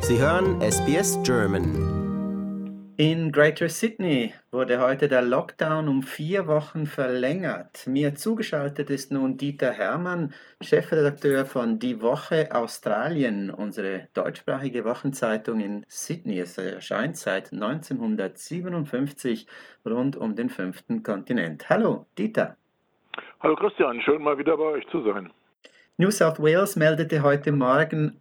Sie hören SBS German. In Greater Sydney wurde heute der Lockdown um 4 Wochen verlängert. Mir zugeschaltet ist nun Dieter Hermann, Chefredakteur von Die Woche Australien, unsere deutschsprachige Wochenzeitung in Sydney. Es erscheint seit 1957 rund um den 5. Kontinent. Hallo, Dieter. Hallo Christian, schön mal wieder bei euch zu sein. New South Wales meldete heute Morgen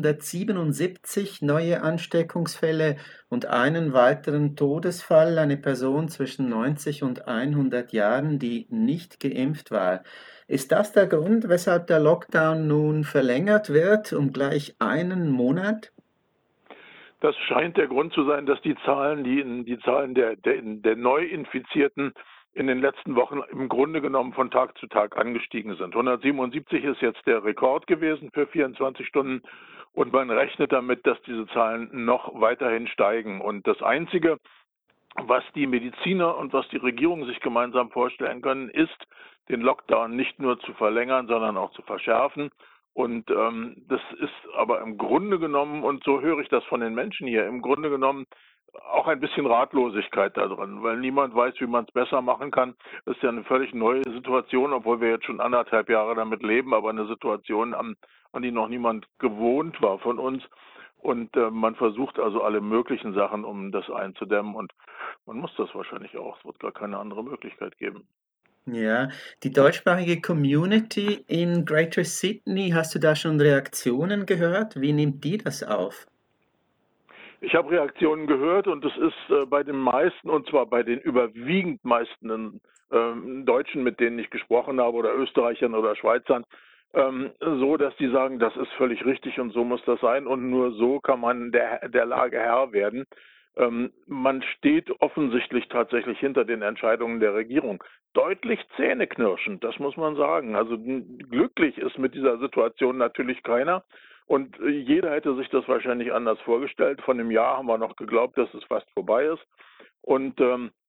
177 neue Ansteckungsfälle und einen weiteren Todesfall, eine Person zwischen 90 und 100 Jahren, die nicht geimpft war. Ist das der Grund, weshalb der Lockdown nun verlängert wird, um gleich einen Monat? Das scheint der Grund zu sein, dass die Zahlen der Neuinfizierten in den letzten Wochen im Grunde genommen von Tag zu Tag angestiegen sind. 177 ist jetzt der Rekord gewesen für 24 Stunden und man rechnet damit, dass diese Zahlen noch weiterhin steigen. Und das Einzige, was die Mediziner und was die Regierung sich gemeinsam vorstellen können, ist, den Lockdown nicht nur zu verlängern, sondern auch zu verschärfen. Und das ist aber im Grunde genommen, und so höre ich das von den Menschen hier, im Grunde genommen auch ein bisschen Ratlosigkeit da drin, weil niemand weiß, wie man es besser machen kann. Das ist ja eine völlig neue Situation, obwohl wir jetzt schon 1,5 Jahre damit leben, aber eine Situation, an die noch niemand gewohnt war von uns. Und man versucht also alle möglichen Sachen, um das einzudämmen. Und man muss das wahrscheinlich auch. Es wird gar keine andere Möglichkeit geben. Ja, die deutschsprachige Community in Greater Sydney, hast du da schon Reaktionen gehört? Wie nimmt die das auf? Ich habe Reaktionen gehört und es ist bei den meisten, und zwar bei den überwiegend meisten Deutschen, mit denen ich gesprochen habe, oder Österreichern oder Schweizern, so, dass die sagen, das ist völlig richtig und so muss das sein und nur so kann man der Lage Herr werden. Man steht offensichtlich tatsächlich hinter den Entscheidungen der Regierung. Deutlich zähneknirschend, das muss man sagen. Also glücklich ist mit dieser Situation natürlich keiner. Und jeder hätte sich das wahrscheinlich anders vorgestellt. Vor einem Jahr haben wir noch geglaubt, dass es fast vorbei ist. Und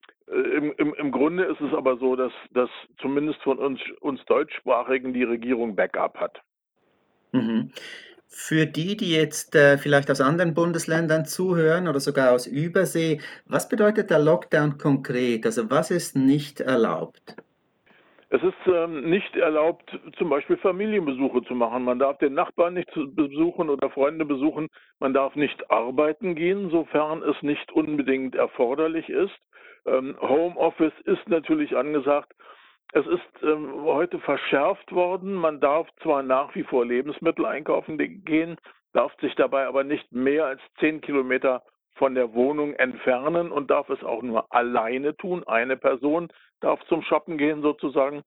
im Grunde ist es aber so, dass zumindest von uns Deutschsprachigen die Regierung Backup hat. Mhm. Für die jetzt vielleicht aus anderen Bundesländern zuhören oder sogar aus Übersee, was bedeutet der Lockdown konkret? Also was ist nicht erlaubt? Es ist nicht erlaubt, zum Beispiel Familienbesuche zu machen. Man darf den Nachbarn nicht besuchen oder Freunde besuchen. Man darf nicht arbeiten gehen, sofern es nicht unbedingt erforderlich ist. Homeoffice ist natürlich angesagt. Es ist heute verschärft worden. Man darf zwar nach wie vor Lebensmittel einkaufen gehen, darf sich dabei aber nicht mehr als 10 Kilometer von der Wohnung entfernen und darf es auch nur alleine tun. Eine Person darf zum Shoppen gehen sozusagen.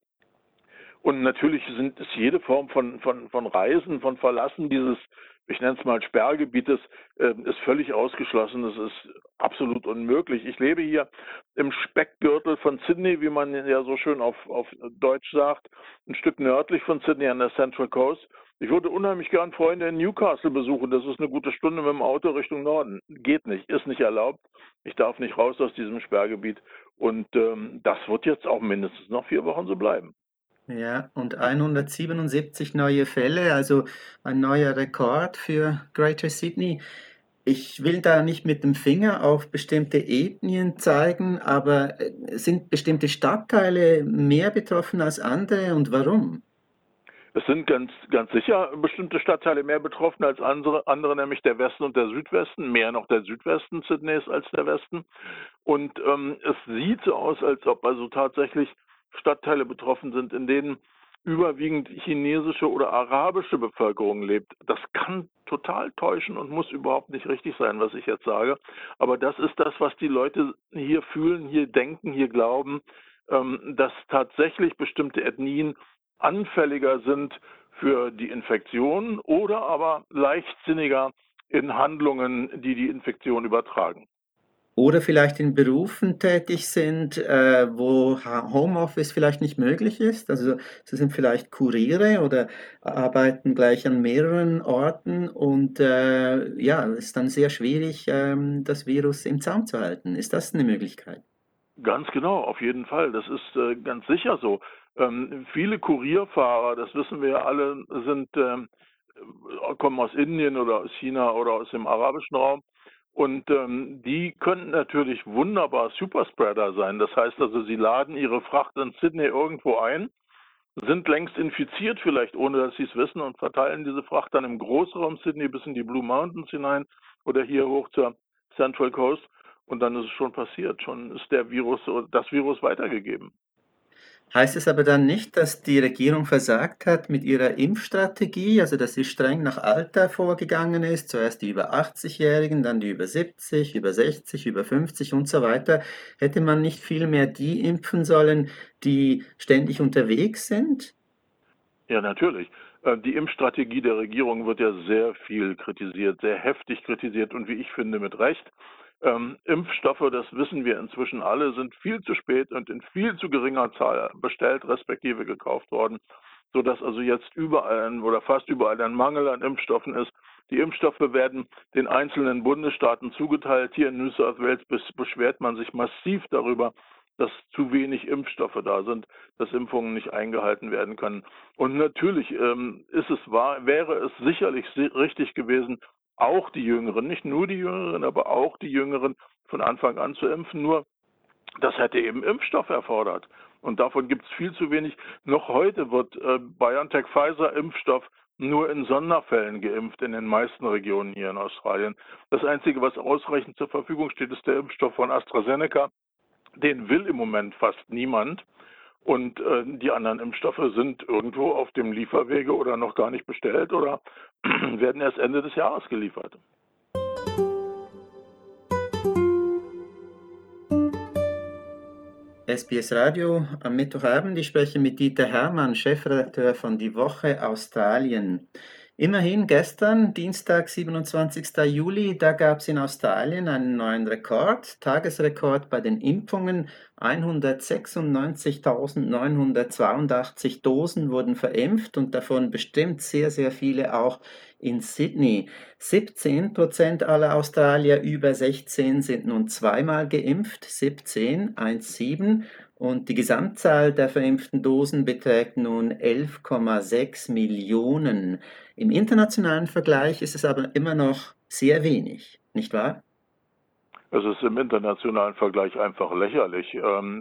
Und natürlich ist jede Form von Reisen, von Verlassen dieses, ich nenne es mal Sperrgebietes, ist völlig ausgeschlossen. Das ist absolut unmöglich. Ich lebe hier im Speckgürtel von Sydney, wie man ja so schön auf Deutsch sagt, ein Stück nördlich von Sydney an der Central Coast. Ich würde unheimlich gern Freunde in Newcastle besuchen. Das ist eine gute Stunde mit dem Auto Richtung Norden. Geht nicht, ist nicht erlaubt. Ich darf nicht raus aus diesem Sperrgebiet. Und das wird jetzt auch mindestens noch 4 Wochen so bleiben. Ja, und 177 neue Fälle, also ein neuer Rekord für Greater Sydney. Ich will da nicht mit dem Finger auf bestimmte Ethnien zeigen, aber sind bestimmte Stadtteile mehr betroffen als andere und warum? Es sind ganz sicher bestimmte Stadtteile mehr betroffen als andere, nämlich der Westen und der Südwesten, mehr noch der Südwesten Sydneys als der Westen. Und es sieht so aus, als ob also tatsächlich Stadtteile betroffen sind, in denen überwiegend chinesische oder arabische Bevölkerung lebt. Das kann total täuschen und muss überhaupt nicht richtig sein, was ich jetzt sage. Aber das ist das, was die Leute hier fühlen, hier denken, hier glauben, dass tatsächlich bestimmte Ethnien anfälliger sind für die Infektion oder aber leichtsinniger in Handlungen, die die Infektion übertragen. Oder vielleicht in Berufen tätig sind, wo Homeoffice vielleicht nicht möglich ist. Also sie sind vielleicht Kuriere oder arbeiten gleich an mehreren Orten und ja, es ist dann sehr schwierig, das Virus im Zaum zu halten. Ist das eine Möglichkeit? Ganz genau, auf jeden Fall. Das ist ganz sicher so. Viele Kurierfahrer, das wissen wir ja alle, sind kommen aus Indien oder aus China oder aus dem arabischen Raum. Und die könnten natürlich wunderbar Superspreader sein. Das heißt also, sie laden ihre Fracht in Sydney irgendwo ein, sind längst infiziert vielleicht, ohne dass sie es wissen, und verteilen diese Fracht dann im Großraum Sydney bis in die Blue Mountains hinein oder hier hoch zur Central Coast. Und dann ist es schon passiert. Schon ist das Virus weitergegeben. Heißt es aber dann nicht, dass die Regierung versagt hat mit ihrer Impfstrategie, also dass sie streng nach Alter vorgegangen ist, zuerst die über 80-Jährigen, dann die über 70, über 60, über 50 und so weiter? Hätte man nicht viel mehr die impfen sollen, die ständig unterwegs sind? Ja, natürlich. Die Impfstrategie der Regierung wird ja sehr viel kritisiert, sehr heftig kritisiert und wie ich finde, mit Recht. Impfstoffe, das wissen wir inzwischen alle, sind viel zu spät und in viel zu geringer Zahl bestellt, respektive gekauft worden, sodass also jetzt überall oder fast überall ein Mangel an Impfstoffen ist. Die Impfstoffe werden den einzelnen Bundesstaaten zugeteilt. Hier in New South Wales beschwert man sich massiv darüber, dass zu wenig Impfstoffe da sind, dass Impfungen nicht eingehalten werden können. Und natürlich wäre es sicherlich richtig gewesen, auch die Jüngeren, nicht nur die Jüngeren, aber auch die Jüngeren von Anfang an zu impfen. Nur das hätte eben Impfstoff erfordert. Und davon gibt es viel zu wenig. Noch heute wird BioNTech-Pfizer-Impfstoff nur in Sonderfällen geimpft in den meisten Regionen hier in Australien. Das Einzige, was ausreichend zur Verfügung steht, ist der Impfstoff von AstraZeneca. Den will im Moment fast niemand. Und die anderen Impfstoffe sind irgendwo auf dem Lieferwege oder noch gar nicht bestellt oder werden erst Ende des Jahres geliefert. SBS Radio am Mittwochabend. Ich spreche mit Dieter Hermann, Chefredakteur von Die Woche Australien. Immerhin gestern, Dienstag, 27. Juli, da gab es in Australien einen neuen Rekord, Tagesrekord bei den Impfungen. 196.982 Dosen wurden verimpft und davon bestimmt sehr, sehr viele auch in Sydney. 17% aller Australier über 16 sind nun zweimal geimpft, 17. Und die Gesamtzahl der verimpften Dosen beträgt nun 11,6 Millionen. Im internationalen Vergleich ist es aber immer noch sehr wenig, nicht wahr? Es ist im internationalen Vergleich einfach lächerlich.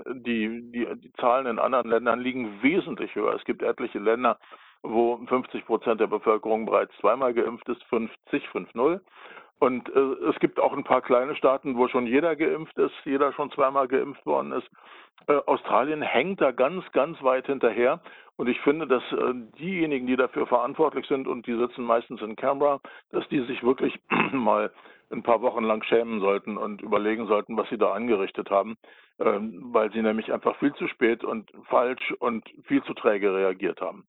Die Zahlen in anderen Ländern liegen wesentlich höher. Es gibt etliche Länder, wo 50% der Bevölkerung bereits zweimal geimpft ist, 50, 5-0. Und es gibt auch ein paar kleine Staaten, wo schon jeder geimpft ist, jeder schon zweimal geimpft worden ist. Australien hängt da ganz, ganz weit hinterher. Und ich finde, dass diejenigen, die dafür verantwortlich sind, und die sitzen meistens in Canberra, dass die sich wirklich mal ein paar Wochen lang schämen sollten und überlegen sollten, was sie da angerichtet haben, weil sie nämlich einfach viel zu spät und falsch und viel zu träge reagiert haben.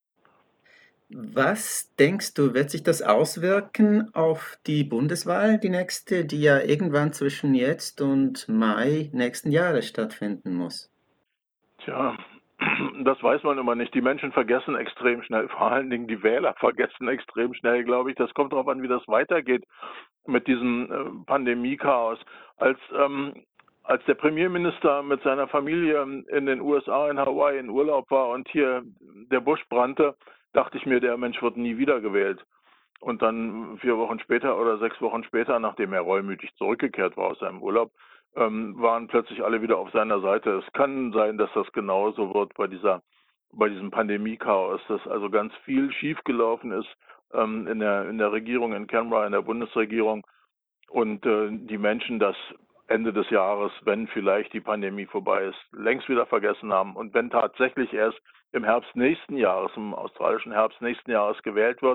Was denkst du, wird sich das auswirken auf die Bundeswahl, die nächste, die ja irgendwann zwischen jetzt und Mai nächsten Jahres stattfinden muss? Tja, das weiß man immer nicht. Die Menschen vergessen extrem schnell, vor allen Dingen die Wähler vergessen extrem schnell, glaube ich. Das kommt darauf an, wie das weitergeht mit diesem Pandemie-Chaos. Als der Premierminister mit seiner Familie in den USA, in Hawaii in Urlaub war und hier der Busch brannte, dachte ich mir, der Mensch wird nie wiedergewählt. Und dann 4 Wochen später oder 6 Wochen später, nachdem er reumütig zurückgekehrt war aus seinem Urlaub, waren plötzlich alle wieder auf seiner Seite. Es kann sein, dass das genauso wird bei diesem Pandemie-Chaos, dass also ganz viel schiefgelaufen ist in der Regierung in Canberra, in der Bundesregierung und die Menschen das Ende des Jahres, wenn vielleicht die Pandemie vorbei ist, längst wieder vergessen haben. Und wenn tatsächlich erst im Herbst nächsten Jahres, im australischen Herbst nächsten Jahres gewählt wird,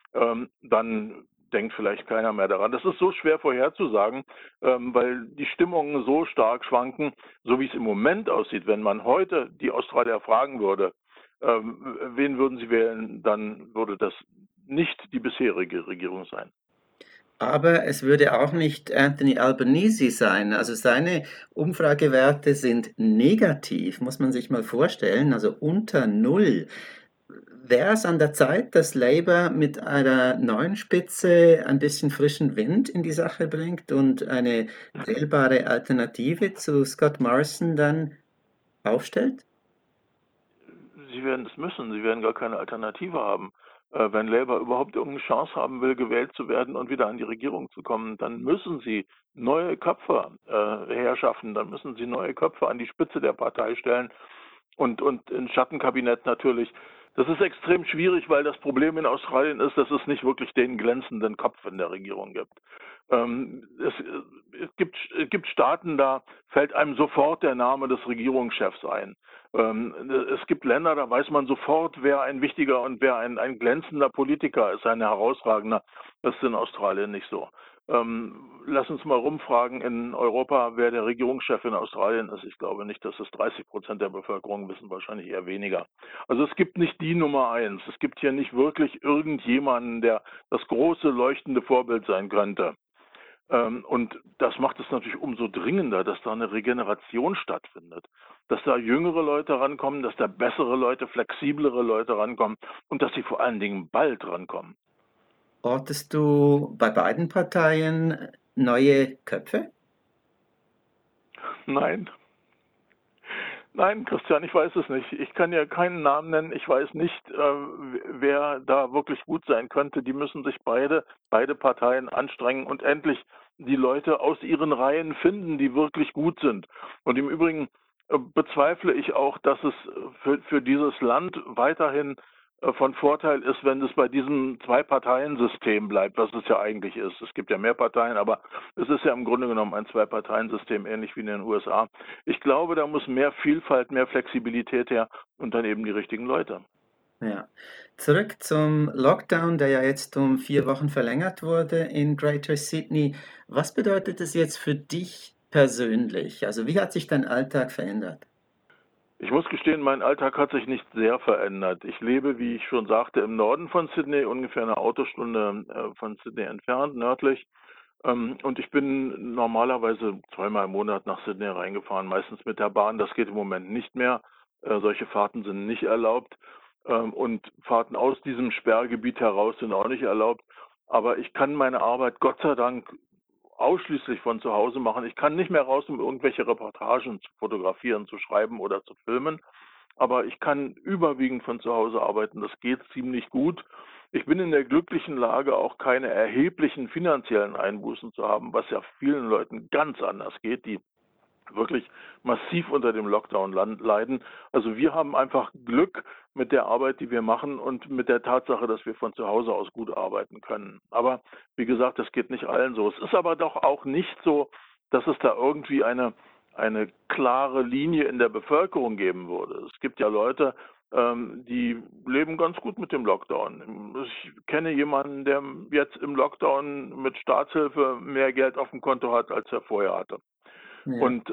dann denkt vielleicht keiner mehr daran. Das ist so schwer vorherzusagen, weil die Stimmungen so stark schwanken, so wie es im Moment aussieht. Wenn man heute die Australier fragen würde, wen würden sie wählen, dann würde das nicht die bisherige Regierung sein. Aber es würde auch nicht Anthony Albanese sein. Also seine Umfragewerte sind negativ, muss man sich mal vorstellen, also unter Null. Wäre es an der Zeit, dass Labour mit einer neuen Spitze ein bisschen frischen Wind in die Sache bringt und eine wählbare Alternative zu Scott Morrison dann aufstellt? Sie werden es müssen, sie werden gar keine Alternative haben. Wenn Labour überhaupt irgendeine Chance haben will, gewählt zu werden und wieder an die Regierung zu kommen, dann müssen sie neue Köpfe herschaffen, dann müssen sie neue Köpfe an die Spitze der Partei stellen und ein Schattenkabinett natürlich. Das ist extrem schwierig, weil das Problem in Australien ist, dass es nicht wirklich den glänzenden Kopf in der Regierung gibt. Es gibt Staaten, da fällt einem sofort der Name des Regierungschefs ein. Es gibt Länder, da weiß man sofort, wer ein wichtiger und wer ein glänzender Politiker ist, ein herausragender. Das ist in Australien nicht so. Lass uns mal rumfragen in Europa, wer der Regierungschef in Australien ist. Ich glaube nicht, dass es 30% der Bevölkerung wissen, wahrscheinlich eher weniger. Also es gibt nicht die Nummer eins. Es gibt hier nicht wirklich irgendjemanden, der das große leuchtende Vorbild sein könnte. Und das macht es natürlich umso dringender, dass da eine Regeneration stattfindet, dass da jüngere Leute rankommen, dass da bessere Leute, flexiblere Leute rankommen und dass sie vor allen Dingen bald rankommen. Ortest du bei beiden Parteien neue Köpfe? Nein. Nein, Christian, ich weiß es nicht. Ich kann ja keinen Namen nennen. Ich weiß nicht, wer da wirklich gut sein könnte. Die müssen sich beide Parteien anstrengen und endlich die Leute aus ihren Reihen finden, die wirklich gut sind. Und im Übrigen bezweifle ich auch, dass es für dieses Land weiterhin von Vorteil ist, wenn es bei diesem Zwei-Parteien-System bleibt, was es ja eigentlich ist. Es gibt ja mehr Parteien, aber es ist ja im Grunde genommen ein Zwei-Parteien-System, ähnlich wie in den USA. Ich glaube, da muss mehr Vielfalt, mehr Flexibilität her und dann eben die richtigen Leute. Ja. Zurück zum Lockdown, der ja jetzt um 4 Wochen verlängert wurde in Greater Sydney. Was bedeutet es jetzt für dich persönlich? Also wie hat sich dein Alltag verändert? Ich muss gestehen, mein Alltag hat sich nicht sehr verändert. Ich lebe, wie ich schon sagte, im Norden von Sydney, ungefähr eine Autostunde von Sydney entfernt, nördlich. Und ich bin normalerweise zweimal im Monat nach Sydney reingefahren, meistens mit der Bahn. Das geht im Moment nicht mehr. Solche Fahrten sind nicht erlaubt. Und Fahrten aus diesem Sperrgebiet heraus sind auch nicht erlaubt. Aber ich kann meine Arbeit Gott sei Dank ausschließlich von zu Hause machen. Ich kann nicht mehr raus, um irgendwelche Reportagen zu fotografieren, zu schreiben oder zu filmen. Aber ich kann überwiegend von zu Hause arbeiten. Das geht ziemlich gut. Ich bin in der glücklichen Lage, auch keine erheblichen finanziellen Einbußen zu haben, was ja vielen Leuten ganz anders geht, die wirklich massiv unter dem Lockdown leiden. Also wir haben einfach Glück mit der Arbeit, die wir machen und mit der Tatsache, dass wir von zu Hause aus gut arbeiten können. Aber wie gesagt, das geht nicht allen so. Es ist aber doch auch nicht so, dass es da irgendwie eine klare Linie in der Bevölkerung geben würde. Es gibt ja Leute, die leben ganz gut mit dem Lockdown. Ich kenne jemanden, der jetzt im Lockdown mit Staatshilfe mehr Geld auf dem Konto hat, als er vorher hatte. Ja. Und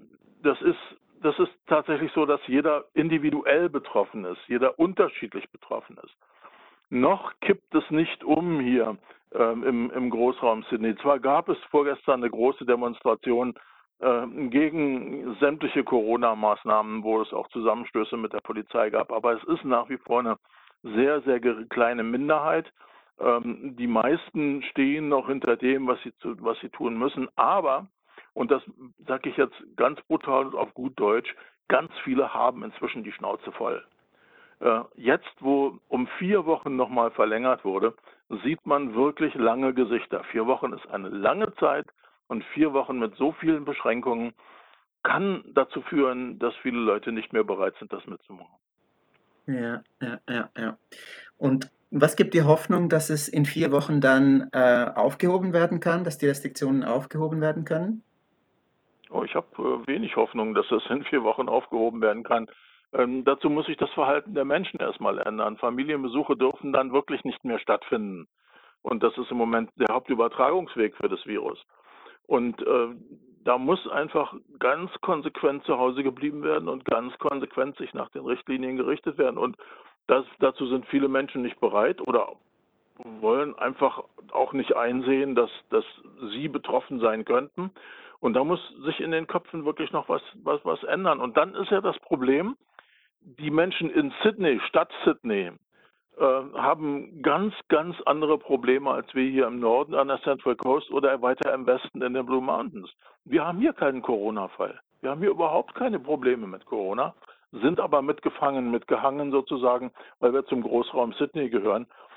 das ist tatsächlich so, dass jeder individuell betroffen ist, jeder unterschiedlich betroffen ist. Noch kippt es nicht um hier im Großraum Sydney. Zwar gab es vorgestern eine große Demonstration gegen sämtliche Corona-Maßnahmen, wo es auch Zusammenstöße mit der Polizei gab, aber es ist nach wie vor eine sehr, sehr kleine Minderheit. Die meisten stehen noch hinter dem, was sie tun müssen, aber und das sage ich jetzt ganz brutal und auf gut Deutsch, ganz viele haben inzwischen die Schnauze voll. Jetzt, wo um 4 Wochen nochmal verlängert wurde, sieht man wirklich lange Gesichter. 4 Wochen ist eine lange Zeit und 4 Wochen mit so vielen Beschränkungen kann dazu führen, dass viele Leute nicht mehr bereit sind, das mitzumachen. Ja, ja, ja, ja. Und was gibt dir Hoffnung, dass es in 4 Wochen dann aufgehoben werden kann, dass die Restriktionen aufgehoben werden können? Oh, ich habe wenig Hoffnung, dass das in 4 Wochen aufgehoben werden kann. Dazu muss sich das Verhalten der Menschen erstmal ändern. Familienbesuche dürfen dann wirklich nicht mehr stattfinden. Und das ist im Moment der Hauptübertragungsweg für das Virus. Und da muss einfach ganz konsequent zu Hause geblieben werden und ganz konsequent sich nach den Richtlinien gerichtet werden. Und dazu sind viele Menschen nicht bereit oder wollen einfach auch nicht einsehen, dass sie betroffen sein könnten. Und da muss sich in den Köpfen wirklich noch was ändern. Und dann ist ja das Problem, die Menschen in Sydney, Stadt Sydney, haben ganz, ganz andere Probleme als wir hier im Norden an der Central Coast oder weiter im Westen in den Blue Mountains. Wir haben hier keinen Corona-Fall. Wir haben hier überhaupt keine Probleme mit Corona, sind aber mitgehangen sozusagen, weil wir zum Großraum Sydney gehören.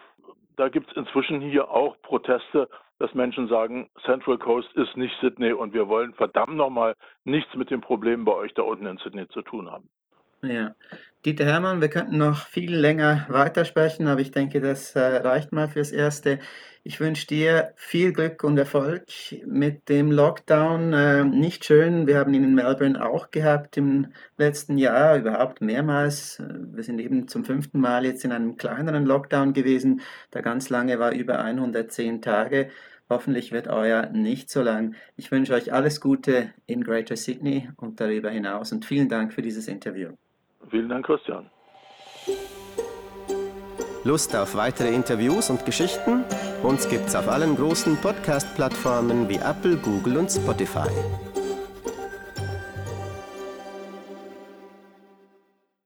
da gibt es inzwischen hier auch Proteste, dass Menschen sagen, Central Coast ist nicht Sydney und wir wollen verdammt nochmal nichts mit den Problemen bei euch da unten in Sydney zu tun haben. Ja. Dieter Hermann, wir könnten noch viel länger weitersprechen, aber ich denke, das reicht mal fürs Erste. Ich wünsche dir viel Glück und Erfolg mit dem Lockdown. Nicht schön, wir haben ihn in Melbourne auch gehabt im letzten Jahr, überhaupt mehrmals. Wir sind eben zum 5. Mal jetzt in einem kleineren Lockdown gewesen. Der ganz lange war über 110 Tage. Hoffentlich wird euer nicht so lang. Ich wünsche euch alles Gute in Greater Sydney und darüber hinaus und vielen Dank für dieses Interview. Vielen Dank, Christian. Lust auf weitere Interviews und Geschichten? Uns gibt's auf allen großen Podcast-Plattformen wie Apple, Google und Spotify.